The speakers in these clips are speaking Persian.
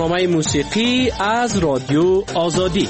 برنامه موسیقی از رادیو آزادی.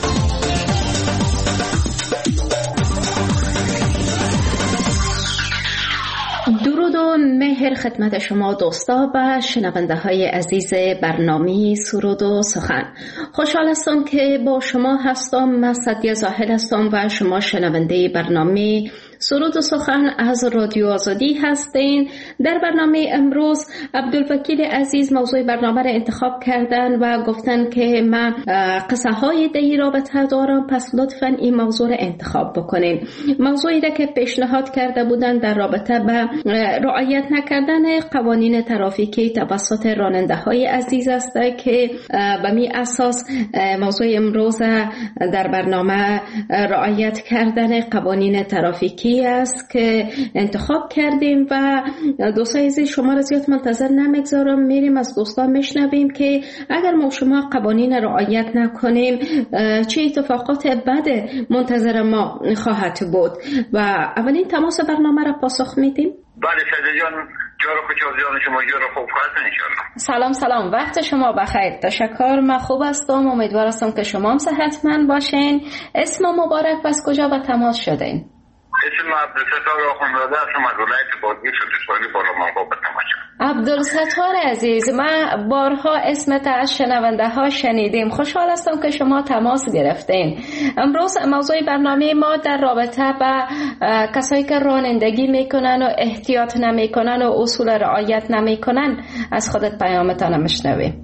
درود و مهر خدمت شما دوستا و شنونده های عزیز برنامه سرود و سخن. خوشحال هستم که با شما هستم. من سعدیه زاهد هستم و شما شنونده برنامه سرود و سخن از رادیو آزادی هستین. در برنامه امروز عبدالوکیل عزیز موضوع برنامه را انتخاب کردن و گفتن که من قصه های دی رابطه دارم، پس لطفاً این موضوع را انتخاب بکنین. موضوعی را که پیشنهاد کرده بودن در رابطه به رعایت نکردن قوانین ترافیکی توسط راننده های عزیز است که به می اساس موضوع امروز در برنامه رعایت کردن قوانین ترافیکی است که انتخاب کردیم و دوستان عزیز شما را زیاد منتظر نمیگذارم، میریم از دوستان میشنویم که اگر ما شما قوانین رعایت نکنیم چه اتفاقات بد منتظر ما خواهد بود. و اولین تماس برنامه را پاسخ میدیم. بله سعید جان، جارو خوشحال جان شما جارو خوب هستن انشالله. سلام، وقت شما بخیر. تشکر، من خوب هستم، امیدوار هستم که شما هم صحتمند باشین. اسم مبارک پس کجا به تماس شدین؟ اسم عبدالستار آخوندزاده هستم از ولایت بادغیس سوتسوالی بالامنگاه به تماس شدم. عبدالستار عزیز، من بارها اسمت از شنونده ها شنیدیم. خوشحال هستم که شما تماس گرفتین. امروز موضوع برنامه ما در رابطه با کسایی که رانندگی میکنن و احتیاط نمیکنن و اصول رعایت نمیکنن از خودت پیامتان میشنویم.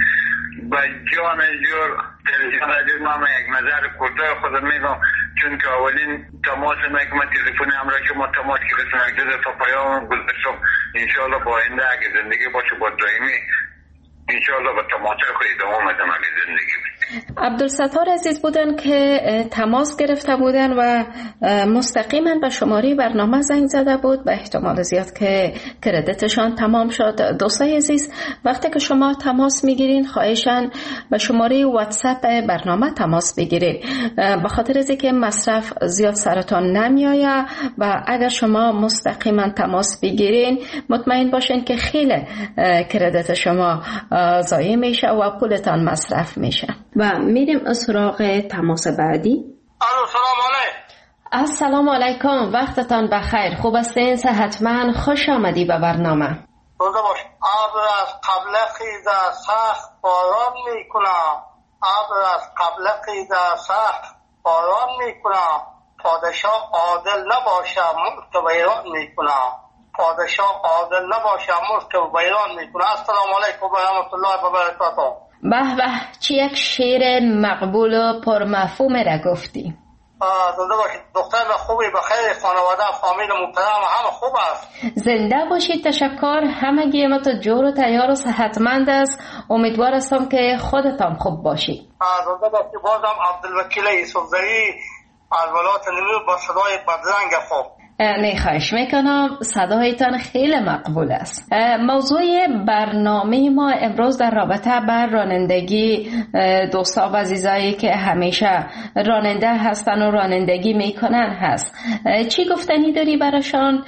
با جان جور تلویزیون عزیز من یک نظر کوتاه خودم میگم، چون که اولین تماس من تلفن همراه شما تماس گرفتم، یک دو دفعه پیام گذاشتم. انشاءالله با آینده اگه زندگی باشه با دائمی انشاءالله با تماس خود ادامه میدم اگه زندگی باشه. عبدالستار عزیز بودن که تماس گرفته بودن و مستقیما به شماره برنامه زنگ زده بود. به احتمال زیاد که کردیتشان تمام شد. دوستای عزیز وقتی که شما تماس میگیرین خواهشاً به شماره واتساپ برنامه تماس بگیرید، به خاطر از اینکه مصرف زیاد سرتان نمیآید و اگر شما مستقیما تماس بگیرین مطمئن باشین که خیلی کردیت شما ضایع میشه و پولتان مصرف میشه. و میریم سراغ تماس بعدی. سلام علیکم. السلام علیکم، وقتتان بخیر. خوب هستین؟ صحتمند؟ خوش آمدی به برنامه. روزه باش. ابر از قبل خیزه سخت باران میکنم، ابر از قبل خیزه سخت باران میکنم، پادشاه عادل نباشه ملک ویران میکنم، پادشاه عادل نباشه ملک ویران میکنم. السلام علیکم و رحمت الله و برکاته. به به، چه یک شعر مقبول و پرمفهوم را گفتی. زنده باشید. دختر خوبی بخیر، خانواده فامیل محترم همه خوب است. زنده باشید. تشکر. همگی ما تو جور و تیار و صحتمند است. امیدوار هستم که خودتان خوب باشید. زنده باشید. بازم عبدالوکیل یوسفزئی از ولایت نیمروز با صدای بدرنگ خوب. نه خواهش میکنم، صدایتان خیلی مقبول است. موضوع برنامه ما امروز در رابطه بر رانندگی دوستا و عزیزایی که همیشه راننده هستن و رانندگی میکنن هست. چی گفتنی داری براشان؟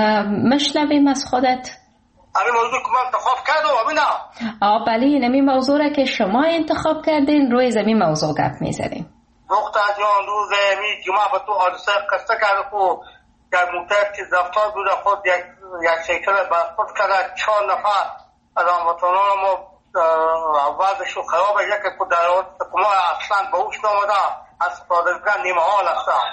مشنویم از خودت. همین موضوع که من انتخاب کردم بله، نمی موضوع را که شما انتخاب کردین روی زمین موضوع گپ میزنیم. دختر جان روز جمعه به تو حادثه قصه کرده خود یک موتر که رفتار بوده خود یک سیکل برخورد کرده، 4 نفر از هموطنان ما وضعشون خرابه، یکی که در ما اصلا به هوش نامده از استفادهگان نیمه حال هستن.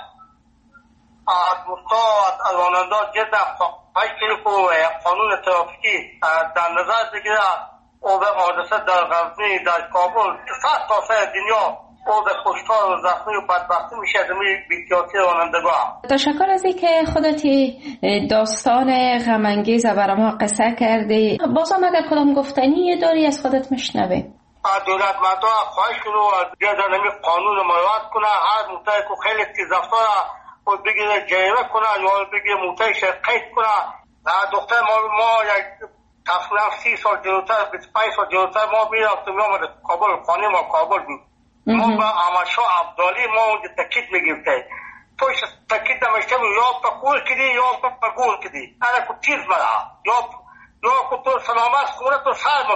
از دوستا از رانندگان جدا خواهش کنیم که قانون ترافیکی در نظر بگیره. او به حادثه در غزنی در کابل 100 تا سر دنیا او به کشتار و زخمی و بدبختی میشه دمی بی‌احتیاطی رانندگان. تشکر از اینکه خودتی داستان غم انگیز برای ما قصه کردی. بازم اگر کدام گفتنی داری از خودت میشنویم. دولت مردم خواهش کنو بیاد نمی قانون مراعات کنه. هر موتر که خیلی تیز رفتار خود بگیره جریمه کنه یا بگیره موترش قید کنه. دختر ما یک تقریبا 30 سال جلوتر 25 سال جلوتر ما میرفتیم میامد کابل، خانه ما کابل بود. ما با امشا عبدالی ما اونجا تکیت میگیرده توش تکیت نمیشتم یا پا قول کدی یا پا گول کدی انا که تیز مرا یا که تو سلامت خونه تو سر منو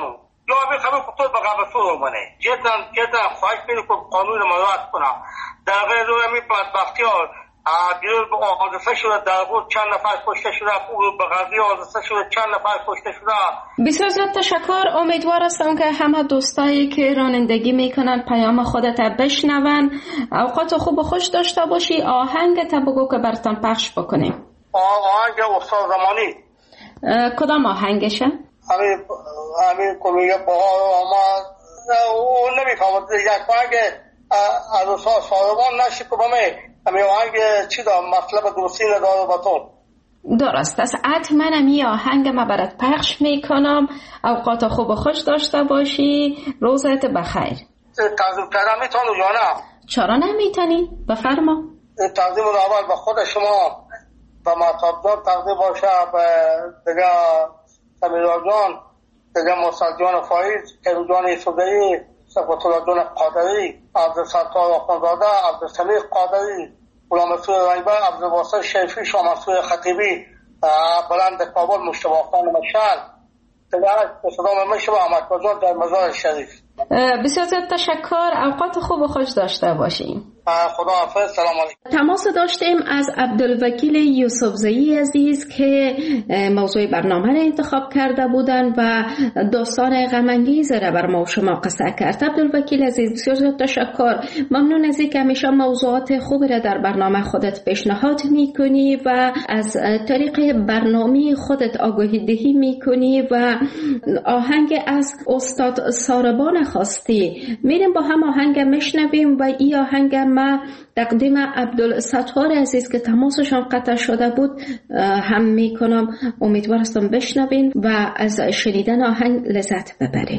یا بخوام کتور بقابل تو منه جدا خواهش می‌کنم که قانون مراعات کنم. در غیر روی بدبختی ها دیروز به حادثه شده در بود چند نفر کشته شده، به غزی حادثه شده چند نفر کشته شده. بسیار زیاد تشکر. امیدوار هستم که همه دوستایی که رانندگی میکنن پیام خودت بشنون. اوقات خوب و خوش داشته باشی. آهنگ تا بگو که براتون پخش بکنیم. آهنگ استاد زمانی. کدام آهنگشه؟ همین کمیه بهار آمد. اون نمیفهمد یک آهنگ از استاد ساربان نشی که بمه همین آهنگ چی دارم مطلب درستی نداره باتون. درست است. حتما این آهنگ ما برات پخش میکنم. اوقات خوب و خوش داشته باشی. روزت بخیر. تقدیم کردم میتونم یا نه؟ چرا نمیتونی؟ بفرما. تقدیم اول به خود شما و مطابدار تقدیم باشه به دیگه سمیرا جان، دیگه مصد جان فایز، کرو جان ایسودهی، صفت الله جان قادری، عبدالستار آخوندزاده، عبدالسمیق قادری، غلام رسول رنگبر، عبدالواسط شریفی، شاه منصور خطیبی، بلند کابل مشتبه خان مشعل، دیگه به صدام مشتبه احمد جان در مزار شریف. بسیار زیاد تشکر. اوقات خوب و خوش داشته باشیم. خدا حافظ. سلام علیکم. تماس داشتیم از عبدالوکیل یوسفزئی عزیز که موضوع برنامه را انتخاب کرده بودند و داستان غم انگیز را بر ما و شما قصه کرد. عبدالوکیل عزیز بسیار زیاد تشکر. ممنون از اینکه همیشه موضوعات خوب را در برنامه خودت پیشنهاد میکنی و از طریق برنامه خودت آگاهی دهی میکنی و آهنگ از استاد ساربان خواستی. میریم با هم آهنگ میشنویم و این آهنگ ما تقدیم عبدالستار عزیز که تماسشان قطع شده بود هم میکنم. امیدوار هستم بشنوین و از شنیدن آهنگ لذت ببرین.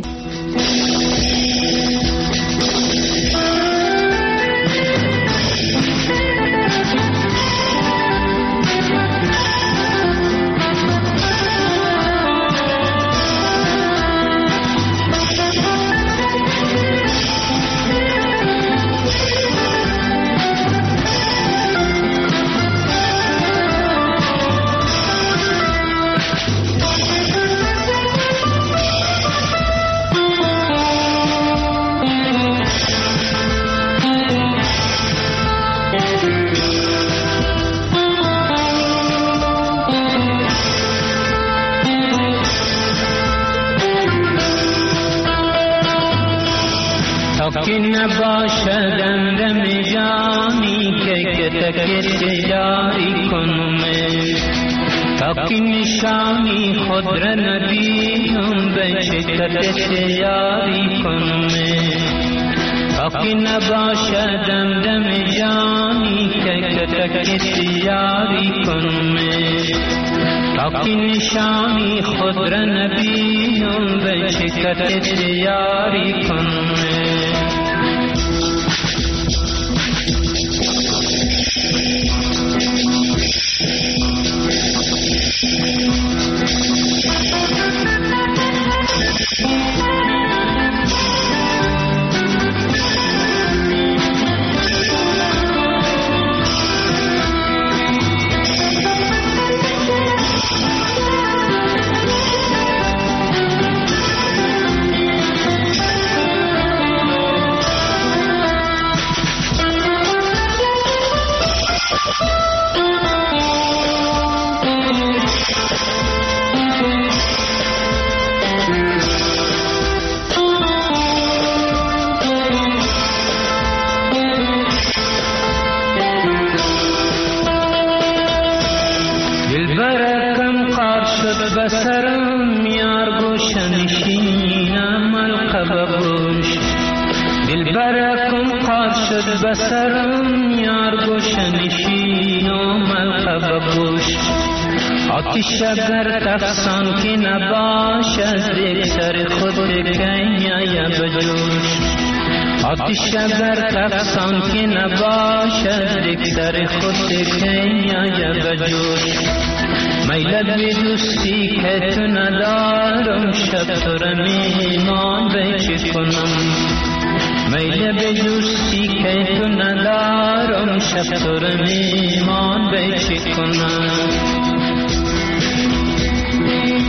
که نباشد اندم جانی که تکت جاری کنم تا که نشانی خود را نبینم به شکت جاری کنم تا که نباشد اندم جانی که تکت جاری کنم تا که نشانی خود را نبینم به شکت جاری کنم بسرم یار گوشنشینم القب گوش دلبرکم قاد شد بسرم یار گوشنشینم القب گوش آتیش در تفسان که نباشد یک سر خود کنیا بجوش آتیش در تفسان که نباشد یک سر خود کنیا بجوش میل به دوستی که تو ندارم شب تو را میمان به چی کنم میل به دوستی که تو ندارم شب تو را میمان به چی کنم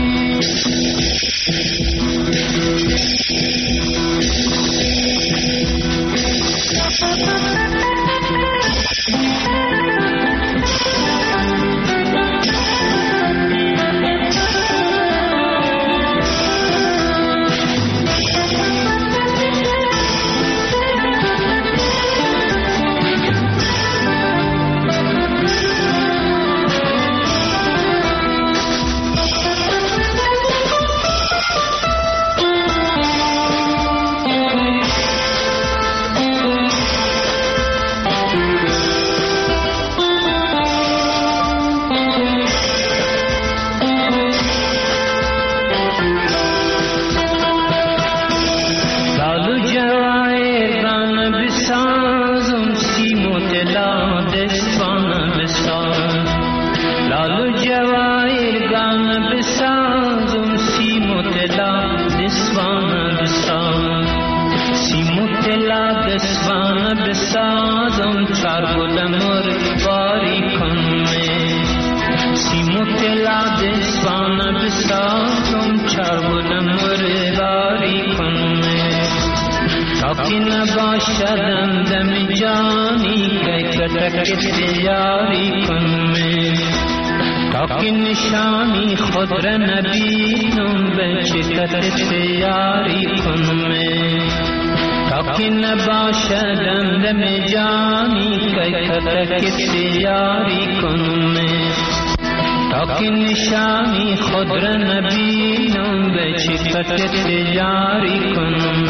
نشانی خود را نبینم به چکت یاری کنم تا که نباشدم دم جانی که کتک یاری کنم تا که نشانی خود را نبینم به چکت یاری کنم.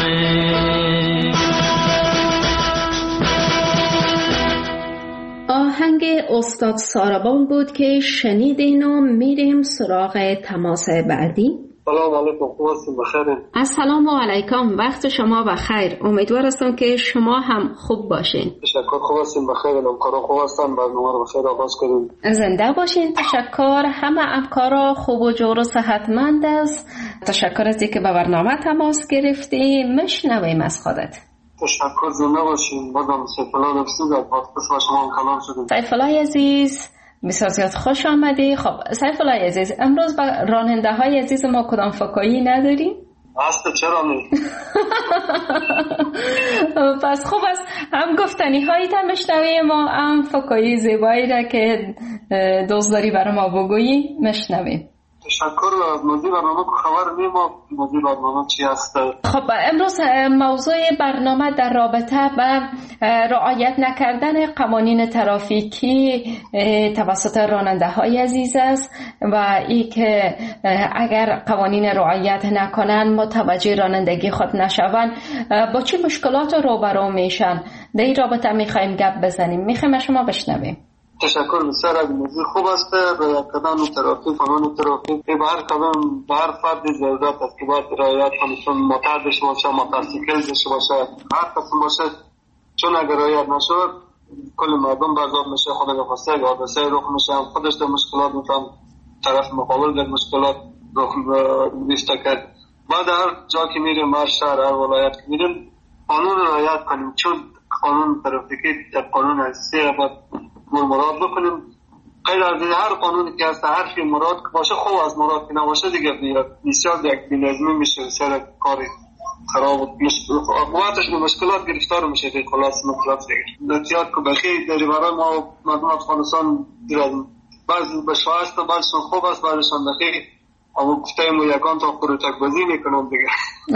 آهنگ استاد ساربان بود که شنیدین و میریم سراغ تماس بعدی. سلام علیکم، خوب هستین؟ بخیرین؟ السلام علیکم، وقت شما بخیر. امیدوار هستم که شما هم خوب باشین. تشکر، خوب هستین؟ بخیرین؟ همکارا خوب هستن؟ برنامه رو بخیر آغاز کنیم. زنده باشین. تشکر. همه همکارا خوب و جور و صحتمند است. تشکر از اینکه به برنامه تماس گرفتی. مشنویم از خودت. تشکر، زنده باشین. بازم سیفالله رفسید از پاسپس و شما هم کلام شدیم. سیفالله عزیز بسیار زیاد خوش آمدی. خب سیفالله عزیز، امروز با راننده های عزیز ما کدام فکایی نداریم؟ هسته چرا نی؟ پس خوب است هم گفتنی هایی تا مشنویم و هم فکایی زیبایی را که دوست داری برای ما بگویی مشنویم. تشکر. موضوع برنامه که خبر نیما موضوع برنامه چی هست؟ خب امروز موضوع برنامه در رابطه با رعایت نکردن قوانین ترافیکی توسط راننده های عزیز است و ای که اگر قوانین رعایت نکنن متوجه رانندگی خود نشوند با چه مشکلات روبرو میشن. در این رابطه میخوایم گپ بزنیم. میخوایم شما بشنویم. تشکر. بسیار از موضوع خوب است. رعایت کردن ترافیک، قانون ترافیک به هر قدم به هر فرد ضرورت است که باید رعایت کنه. موتور داشته باشه، موتورسیکل داشته باشه، هر قسم باشه، چون اگر رعایت نشود کل مردم برزاد میشه. خود نخواسته حادثه رخ میشه، خودش در مشکلات میتونه، طرف مقابل در مشکلات رخ میسته کرد. بعد هر جا که میریم، هر شهر، هر ولایت که میریم قانون رعایت کنیم، چون قانون ترافیکی در قانون اساسی باید مراد بکنیم. غیر از هر قانونی که هست، حرفی مراد که باشه خوب است، مراد که نباشه دیگه بسیار یک بی‌نظمی میشه، سر کاری خراب و عقوبتش به مشکلات گرفتار میشه. دیگه خلاص مطلب دیگه احتیاط که بخیر در برای ما مردم افغانستان بعضی به شایسته بعضشون خوب است، بعضشون بخیر. اما گفتیم یکان تا قروتک بازی میکنم دیگه.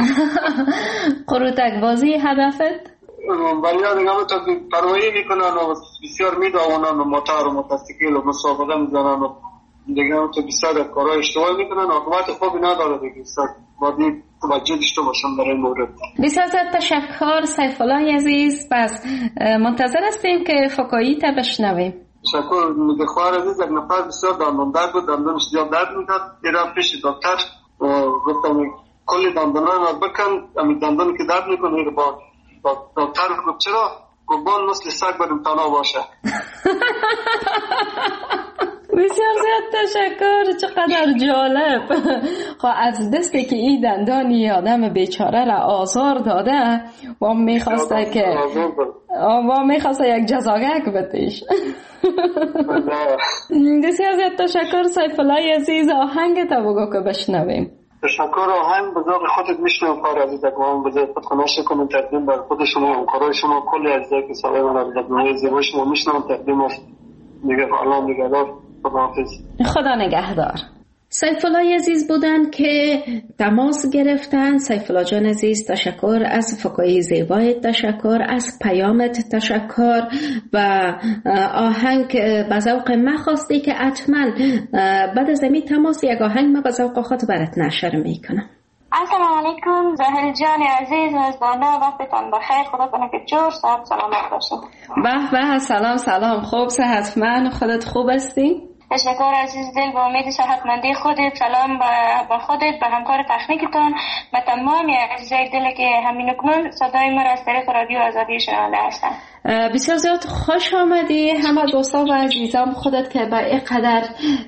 قروتک بازی هدفت؟ ولی دیگه همه تا پروایی میکنن و بسیار میدوانن و موتور و موتورسیکل و مسابقه میزنن و دیگه همه تا بسیار کارهای اشتباه میکنن و عقوبت خوبی نداره دیگه. باید توجه داشته باشم برای مورد. بسیار تشکر سیفالله عزیز. پس منتظر هستیم که فکایی تا بشنویم. تشکر. خواهر عزیز یک نفر بسیار دندان درد بود، دندانش زیاد درد میکرد، میرم پیش دکتر و گفتم کلی دندانای ما بکن، همین دندانی که درد میکنه رو با دکتر گفت چرا؟ گفت بان مثل سگ بر امتحانا باشه. بسیار زیاد تشکر. چقدر جالب. خب از دستی که این دندانی آدم بیچاره را آزار داده و میخواسته که و میخواست یک جزاگک بتیش. بسیار زیاد تشکر سیف الله عزیز. آهنگ تا بگو که بشنویم. تشکر. آهنگ به ذوق خودت میشنم کار عزیز اگوان بذار خودخونش کنم تقدیم بر خود شما همکارای شما کلی عزیزایی که سالای من از دنیای زیبا شما میشنم تقدیم است. دیگه الله نگهدار. خداحافظ. خدا نگهدار. سیف الله عزیز بودن که تماس گرفتن. سیف الله جان عزیز تشکر از فکای زیبایت، تشکر از پیامت، تشکر و آهنگ به ذوق من خواستی که حتما بعد از این تماس یک آهنگ من به ذوق خود برات نشر میکنم. السلام علیکم زاهل جان عزیز، مزدانه وقتتان بخیر، خدا کنه که جور صحت سلامت باشین. به سلام خوب صحتمند، خودت خوب هستی؟ تشکر عزیز دل، با امید صحتمندی خودت. سلام به خودت، به همکار تکنیکتان، به تمام عزیزای دل که همین اکنون صدای ما را از طریق رادیو آزادی شنونده هستند. بسیار زیاد خوش آمدی. همه دوستان و عزیزان خودت که به اینقدر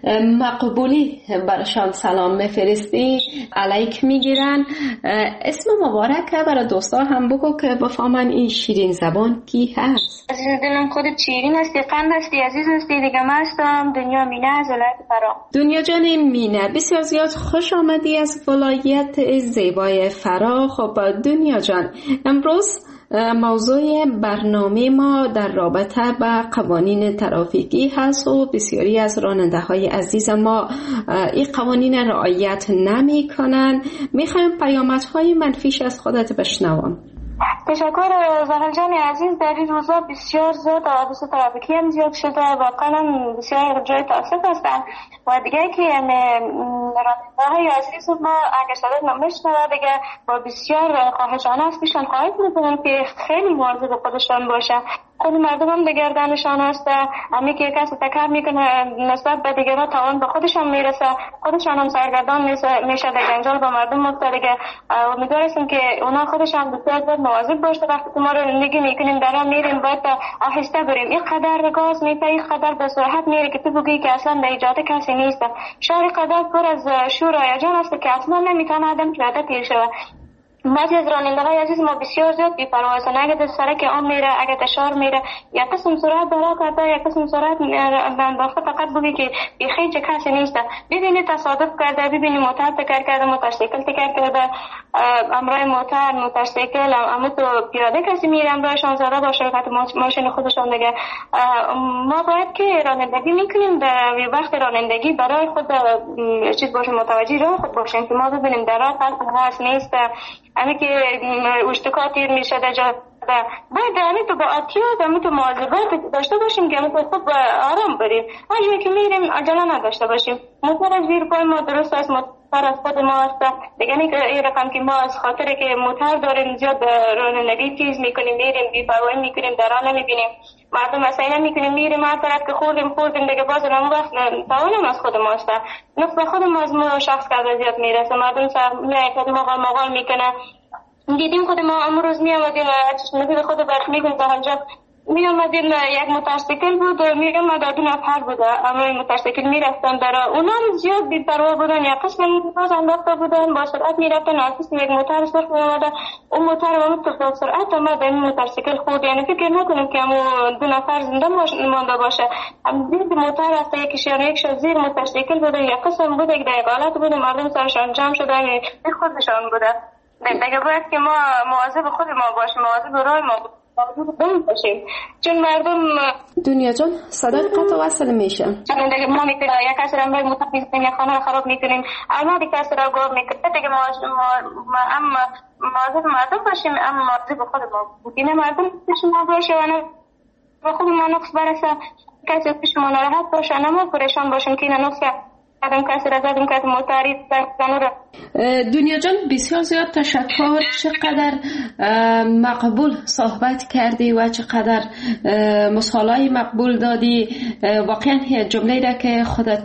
مقبولی برشان سلام میفرستی علیک میگیرن. اسم مبارک برای دوستا هم بگو که بفهمن این شیرین زبان کی هست. عزیز دلم خودت شیرین هستی، قند هستی، عزیز هستی. دیگه من هستم دنیا مینه از ولایت فرا. دنیا جان مینه، بسیار زیاد خوش آمدی از ولایت زیبای فرا. خب دنیا جان، امروز موضوع برنامه ما در رابطه با قوانین ترافیکی هست و بسیاری از راننده های عزیز ما این قوانین رعایت نمی کنن. میخوایم پیامت های منفیش از خودت بشنوم. تشکر زهر جان عزیز. در این روزا بسیار زیاد حوادث ترافیکی هم زیاد شده، واقعا بسیار جای تاسف هستن و دیگه که راننده های عزیز ما اگر صدای نمیشنوه دیگه با بسیار خواهشانه است پیشان خواهید میکنم که خیلی مواظب خودشان باشه. خود مردم هم دگردنشان هست، همی که کسی تکر میکنه نسبت به دیگران تاوان به خودشان میرسه، خودشان هم سرگردان میشه در جنجال با مردم مفترگه. امیدوارستیم که اونا خودشان بسیار مواظب باشه. وقتی که ما رو زندگی میکنیم درام میریم باید آهسته بریم. این قدر گاز میپه، این قدر به سرعت میره که تو بگی که اصلا به ایجاد کسی نیست. شهر قدر پر از شور و هیجان است که اصلا نمیتونه آدم پیاده پیر شود. بعضی از راننده های عزیز ما بسیار زیاد بی‌پروا هستند. اگه در سرک عام میره، اگه در شهر میره، یا قسم سرعت بالا کرده، یا قسم سرعت انداخته، فقط بگی که بیخی چه کسی نیست. ببینید تصادف کرده، ببینید موتور تکر کرده، موتورسیکل تکر کرده، امرای موتورسیکل اما تو پیاده کسی میره امرایشان زده باشه وقت ماشین خودشان دیگه. ما باید که رانندگی میکنیم در وقت رانندگی برای خود چیز باشه، متوجه راه خود باشیم که ما ببینیم در راه فرق هست نیست. همه که اشتکا تیر میشه در جا باید همه تو با احتیاط همه تو مواظبت داشته باشیم که همه تو خوب آرام بریم. هر که میریم عجله نداشته باشیم. موتور از زیر پای ما درست است، موتور از خود ما است دیگه. این رقم که ما از خاطر که موتور داریم زیاد رانندگی تیز میکنیم، میریم بی‌پروایی میکنیم، در راه نمیبینیم مردم مثلا میکنیم، میریم هر طرف که خوردیم دیگه باز اون وقت تاوانم از خود ماست. نفس به خود ما از ما شخص که زیاد میرسه، مردم سر میاد مغال میکنه. دیدیم خود ما امروز می آمدیم چشمگیر خود برخ میگم تا هنجا می آمدیم یک موتورسیکل بود و می آمد دو نفر بود اما این موتورسیکل می رفتن در اونا زیاد بی‌پروا بودن، یا قسم باز انداخته بودن با سرعت می رفتن. از یک موتور سرخ می آمده اون موتور آمد تو سرعت آمد این موتورسیکل خورد. یعنی فکر نکنیم که همون دو نفر زنده مانده باشه. هم دید موتور است یکیشان یکش زیر موتورسیکل بوده، یا قسم بوده که در حالت بوده مردم سرشان جمع شدن خودشان بوده. دیگه باید که ما مواظب خود ما باشیم، مواظب راه ما باشیم، چون مردم دنیا جان صدای قطع وصل میشه. دیگه ما میکنیم یک کسی را امروی مطلق میکنیم، یک خانه را خراب میکنیم، اما دیگه کسی را گوه میکنیم. دیگه هم مواظب مردم باشیم، اما مواظب خود ما بودیم. مردم پیش ما باشه و خود ما نقص برسه، کسی پیش ما نراحت باشه، اما پریشان باشیم که این نقص آدم کسی را زدم که موتاری زنو. دنیا جان بسیار زیاد تشکر. چقدر مقبول صحبت کردی و چقدر مثالای مقبول دادی. واقعا جمله را که خودت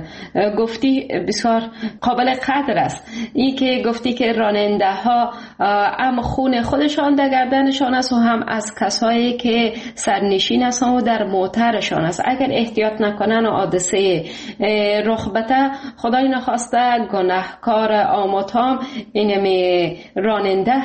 گفتی بسیار قابل قدر است. این که گفتی که راننده ها هم خون خودشان در گردنشان است و هم از کسایی که سرنشین هستند و در موترشان است. اگر احتیاط نکنن و حادثه رخ بده، خدای نخواسته گناهکار آماتام اینمی راننده هست.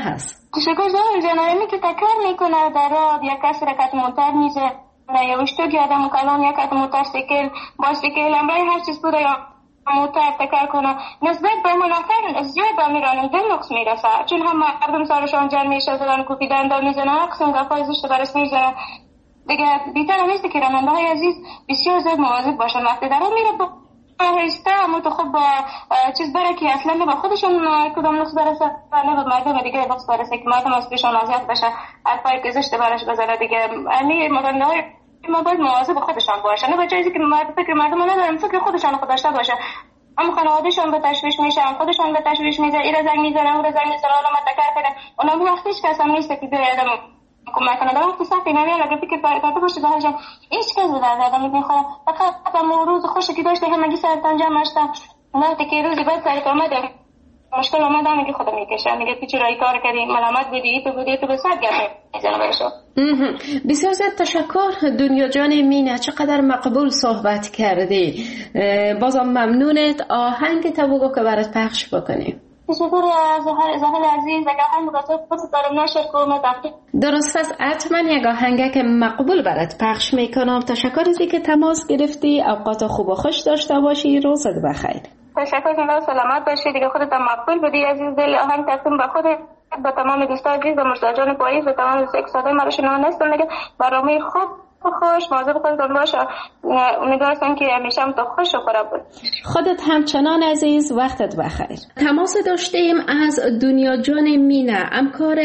تشکر زهر جان. اینی که تکرار میکنه در راه یک کس رکت موتر میزه یا اشتوکی آدم کلان یک موتورسیکل بایسیکل امرای هر چیز بوده یا موتر تکرار کنه نسبت به منافر زیاد میرانم دل نقص میرسه چون هم مردم سرشان جمع میشه زدن کوپیدن دا میزنن قسم گفای زشت برس میزنن دیگه بیتر همیسته که راننده های عزیز بسیار زیاد مواظب باشن وقتی در میره با هسته اما تو خب چیز بره که اصلا نه به خودشون کدام نقص برسه نه به مردم دیگه نقص برسه که مردم از پیشان اذیت بشه حرفای که زشت برش بزنه دیگه یعنی راننده های ما باید مواظب خودشان باشن نه به جایی که فکر مردم ندارن فکر خودشان خود داشته باشه اما خانوادهشان به تشویش میشن خودشان به تشویش میزنن این زنگ میزنن اون زنگ میزنن علامت تکرار کنه اونا وقتش کس هم نیست که به آدم کمک کنه در وقت سختی نمیاد اگه فکر کرده باشه به هر هیچ کس در آدم میخواد فقط روز خوشی که داشته همگی سرتان جمع شدن وقتی که روزی بعد سرت اومده مشکل اومده میگه خدا میکشه میگه تو چرا این کار کردی ملامت بودی تو به صد گفته میزنه برشو. بسیار زیاد تشکر دنیا جان مینه چقدر مقبول صحبت کردی بازم ممنونت آهنگ تا بگو که برات پخش بکنیم. تشکر زهر عزیز اگه آهنگ بگذار خود دارم نشر کنم درست است حتما یک آهنگ که مقبول برات پخش میکنم. تشکر ازی که تماس گرفتی اوقات خوب و خوش داشته باشی روزت بخیر. تشکر کنم سلامت باشی دیگه خودت مقبول بودی عزیز دل آهنگ تقدیم به خودت با تمام دوستان عزیز و مرزا پاییز و تمام دوستان ما رو شنونده هستن دیگه برنامه خوب خوش مواظب خودتون باشه امیدوارم که همیشه هم تو خوش و خراب بود. خودت همچنان عزیز وقتت بخیر. تماس داشتیم از دنیا جان مینه همکار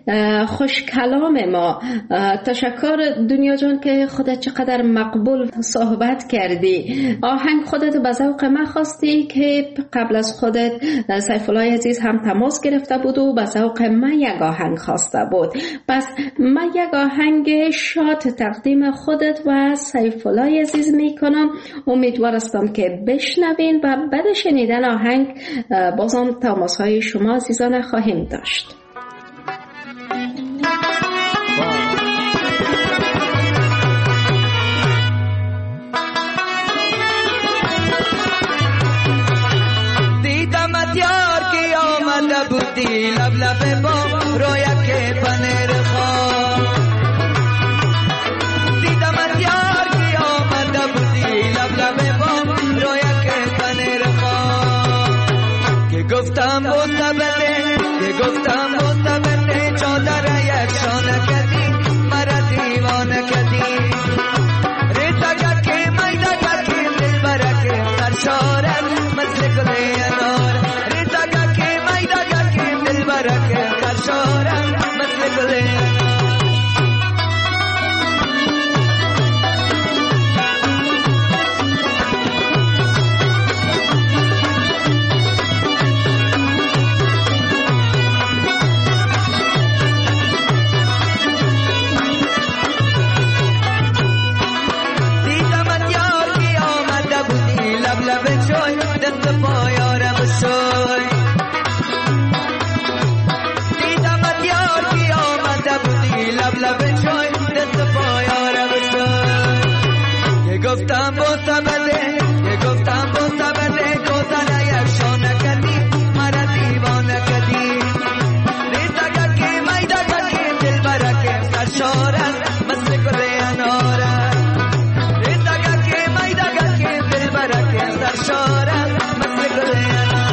خوش کلام ما. تشکر دنیا جان که خودت چقدر مقبول صحبت کردی. آهنگ خودت به ذوق من خواستی که قبل از خودت سیف الله عزیز هم تماس گرفته بود و به ذوق من یک آهنگ خواسته بود. پس من یک آهنگ شاد تقدیم خودت و سیف الله عزیز میکنم. امیدوارم که بشنوین و بعد شنیدن آهنگ بازم تماس های شما عزیزان خواهیم داشت. دیدمت یار که آمده بودی لب لب با رویا که پنیر خواه دیدمت یار که آمده بودی لب لب با رویا که پنیر خواه که گفتم مستبله که گفتم مستبله چادر یک شانه کدی مرا دیوانه کدی ریتا گر که میده گر که دل برکه سرشارم مثل گلی انار ریتا گر که میده گر که دل برکه سرشارم مثل گلی انار گفتم مستبده که گفتم مستبده گفتن یک شانه کدی مرا دیوانه کدی ریتا گر که میده گر که دل برکه سرشارم مثل گل انارم ریتا گر که میده گر که دل برکه سرشارم مثل گل انارم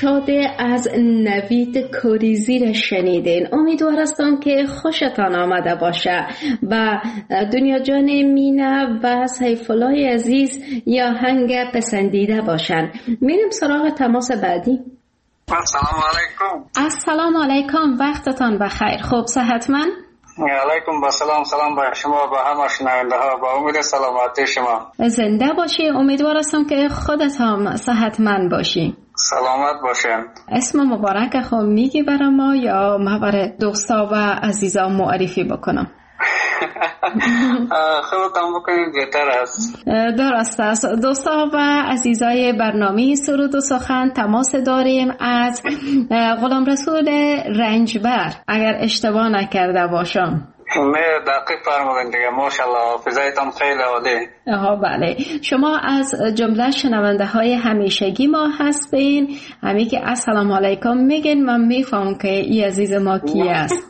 شاده از نوید کوریزی را شنیدین. امیدوار هستم که خوشتان آمده باشه و دنیا جان مینا و سیفالله عزیز یا هنگ پسندیده باشن. میریم سراغ تماس بعدی. السلام علیکم. السلام علیکم، وقتتان بخیر. خوب صحتمند؟ علیکم با سلام با شما با همه شنونده ها، با امید سلامتی شما. زنده باشی. امیدوار هستم که خودت هم صحتمند باشی. سلامت باشین. اسم مبارک خود میگی برای ما یا ما برای دوستا و عزیزا معرفی بکنم؟ خودتان بکنید بهتر است. درست است. دوستا و عزیزای برنامه سرود و سخن تماس داریم از غلام رسول رنجبر، اگر اشتباه نکرده باشم. نه دقیق فرمودین دیگه، ماشاءالله حافظه‌تان خیلی عالی. بله، شما از جمله شنونده های همیشگی ما هستین. همین که السلام علیکم میگین من میفهم که این عزیز ما کی است.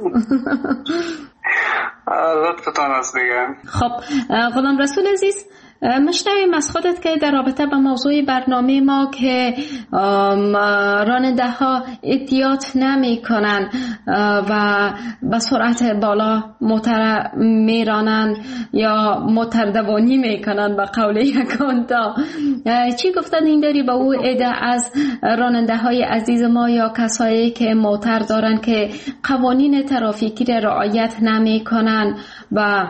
لطفتان است دیگه. خب غلام رسول عزیز، مشنویم از خودت که در رابطه با موضوع برنامه ما که راننده ها احتیاط نمی کنن و به سرعت بالا موتر می رانن یا موتر دوانی می کنن به قول یکانتا، چی گفتن این داری به او عده از راننده های عزیز ما یا کسایی که موتر دارن که قوانین ترافیکی را رعایت نمی کنن و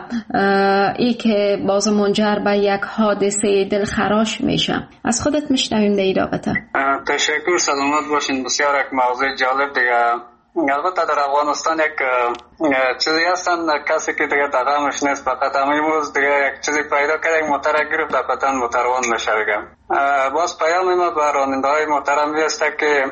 ای که باز منجر به یک حادثه دلخراش میشه؟ از خودت میشنویم در این رابطه. تشکر، سلامت باشین. بسیار یک موضوع جالب دیگه. البته در افغانستان یک چیزی هستن کسی که دیگه دغمش نیست، فقط امروز دیگه یک چیزی پیدا کرده یک موتر گرفت قطعا موتروان میشه دیگه. باز پیام ما به راننده های محترم هست که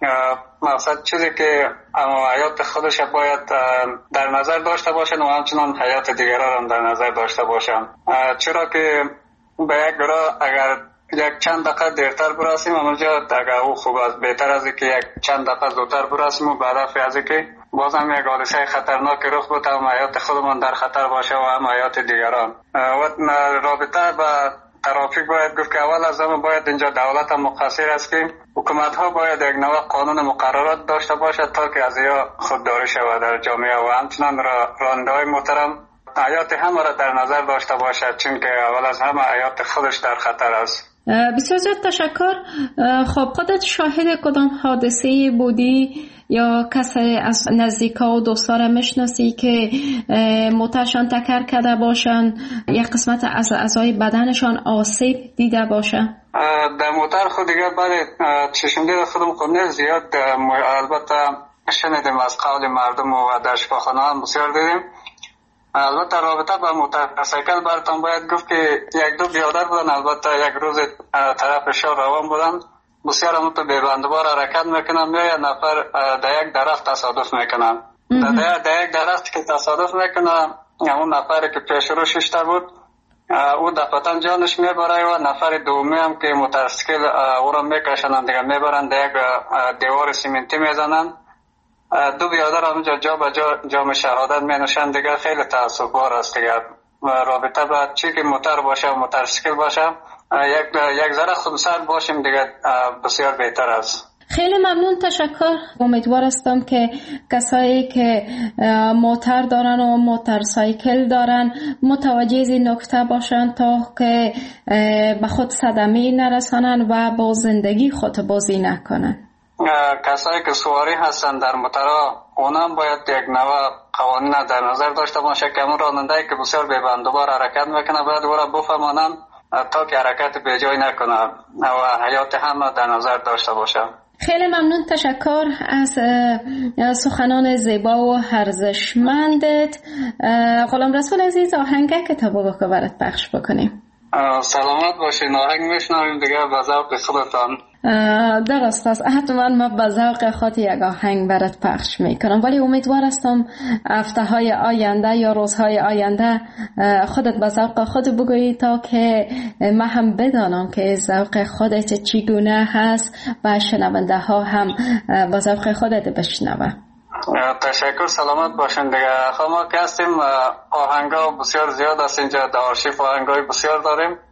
مقصد چیزی که حیات خودش باید در نظر داشته باشن و همچنان حیات دیگران هم در نظر داشته باشن، چرا که به یک گروه اگر یک چند دقیقه دیرتر برسیم اونجا اگر او خوب است، بهتر از که یک چند دقیقه زودتر برسیم و بعد از که باز هم یک حادثه خطرناک رخ بده هم حیات خودمان در خطر باشه و هم حیات دیگران. و رابطه با ترافیک باید گفت که اول از همه باید اینجا دولت هم مقصر است که حکومت ها باید یک نوع قانون مقررات داشته باشد تا که از یا خودداری شود در جامعه و همچنان راننده های محترم حیات همه را در نظر داشته باشد، چون که اول از همه حیات خودش در خطر است. بسیار زیاد تشکر. خب خودت شاهد کدام حادثه بودی یا کسی از نزدیکا و دوستا را میشناسی که موترشان تکر کرده باشن یک قسمت از اعضای بدنشان آسیب دیده باشن؟ در موتر خود دیگه برای چشمدید خودم خود نیست زیاد، البته شنیدیم از قول مردم و در شفاخانه هم بسیار دیدیم. البته رابطه با موتورسیکل براتون باید گفت که یک دو بیادر بودن، البته یک روز طرف شهر روان بودن، بسیار هم تو بیبندوار حرکت میکنن یا نفر در یک درخت تصادف میکنن. در یک درخت که تصادف میکنن همون نفری که پیش رو ششته بود او دفعتا جانش میبره و نفر دومی هم که موتورسیکل او را میکشنن دیگه میبرن در یک دیوار سیمنتی میزنن. دو بیادر همونجا جا به جام شهادت می نوشن دیگه. خیلی تأسف‌بار است دیگه. رابطه با چی که موتر باشه و موتورسیکل باشه یک ذره خودسر باشیم دیگه بسیار بهتر است. خیلی ممنون، تشکر. امیدوار هستم که کسایی که موتر دارن و موتورسیکل دارن متوجه این نکته باشن تا که به خود صدمه نرسانن و با زندگی خود بازی نکنن. کسایی که سواری هستن در موترها اونم باید یک نوع قوانین در نظر داشته باشه که اون راننده‌ای که بسیار بی‌بندوبار حرکت میکنه باید او را بفهمانن تا که حرکت به جای نکنه و حیات هم در نظر داشته باشه. خیلی ممنون، تشکر از سخنان زیبا و ارزشمندت. غلام رسول عزیز، آهنگ کتابو که برات پخش بکنیم. سلامت باشین. آهنگ میشنویم دیگه به ذوق خودتان. درست است، حتما ما به ذوق خود یک آهنگ برات پخش میکنم، ولی امیدوار هستم هفته های آینده یا روزهای آینده خودت به ذوق خود بگویی تا که من هم بدانم که ذوق خودت چگونه هست و شنونده ها هم به ذوق خودت بشنوه. تشکر، سلامت باشین دیگه. ما که هستیم آهنگا بسیار زیاد است اینجا، در آرشیف آهنگای بسیار داریم.